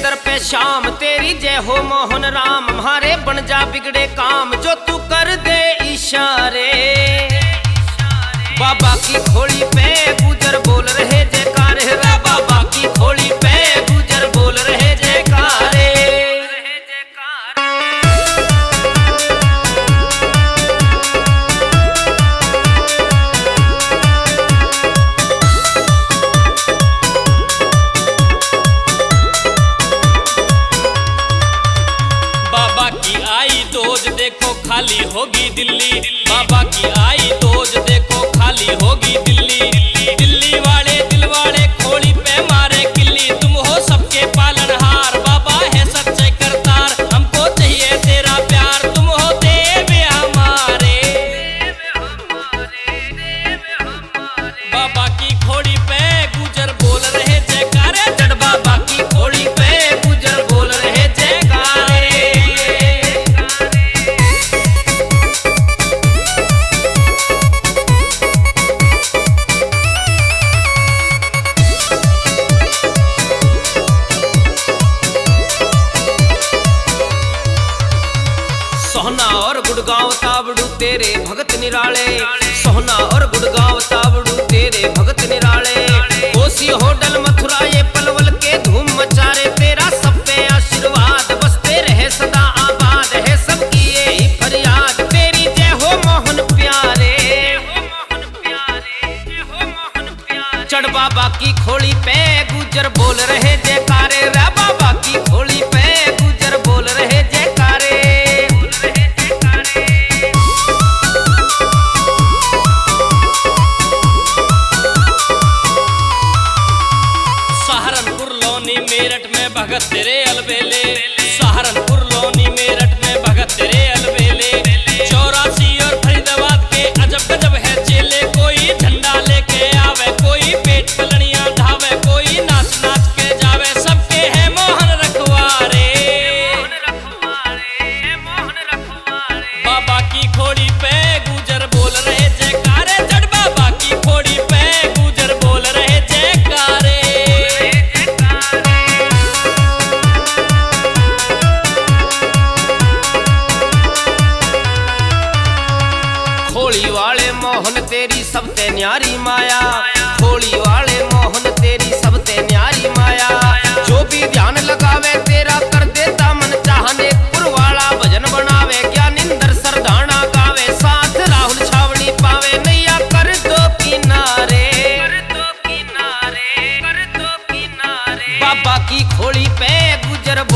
दर पे शाम तेरी जय हो मोहन राम। हमारे बन जा बिगड़े काम जो तू कर दे इशारे। बाबा की खोली पे गुजर बोल रहे जयकार रे। बाबा की खोली पे गुजर बोल रहे जयकारे। बाबा की आई दोज देखो खाली होगी दिल्ली। बाबा की आई दोज देखो खाली होगी दिल्ली। दिल्ली वाले दिल वाले खोली पे मारे किल्ली। तुम हो सबके पालनहार बाबा है सच्चे करतार। हमको चाहिए तेरा प्यार तुम हो देव हमारे। बाबा की खोली पे गुजर बोल रहे जयकारे। जड़ बाबा की खोली पे गुजर बोल रहे जयकारे। सोहना और गुड़गांव तावड़ू तेरे भगत निराले। सोहना और गुड़गांव तावड़ू तेरे भगत निराले। कोसी होटल मथुरा ये पलवल के धूम मचारे। तेरा सब पे आशीर्वाद बसते रहे सदा आबाद है सबकी यही फरियाद। तेरी जय हो मोहन प्यारे। चढ़ बाबा की खोली पे गुजर बोल रहे जयकारे। रे बाबा की खोली पे गुजर बोल रहे जयकारे। सहारनपुर लोनी मेरठ में भगत तेरे अलबेले। सहारनपुर लोनी मेरठ में भगत तेरे अलबेले। 84 और फरीदाबाद के अजब गजब है चेले। कोई झंडा लेके आवे कोई पेट पलड़ियां ढावे। कोई नाच नाच के जावे सबके है मोहन रखवारे। बाबा की खोड़ी पे गुजर बोल रहे जयकारे। जड़ बाबा की खोड़ी पे गुजर बोल रहे जयकारे। खोली वाले मोहन तेरी सबते न्यारी माया। खोली वाले मोहन तेरी सबते न्यारी माया। जो भी ध्यान लगावे तेरा कर देता मन चाहने। पुरवाला भजन बनावे क्या निंदर सरदाना गावे। साथ राहुल छावनी पावे नैया कर दो किनारे। बाबा की खोली पे गुजर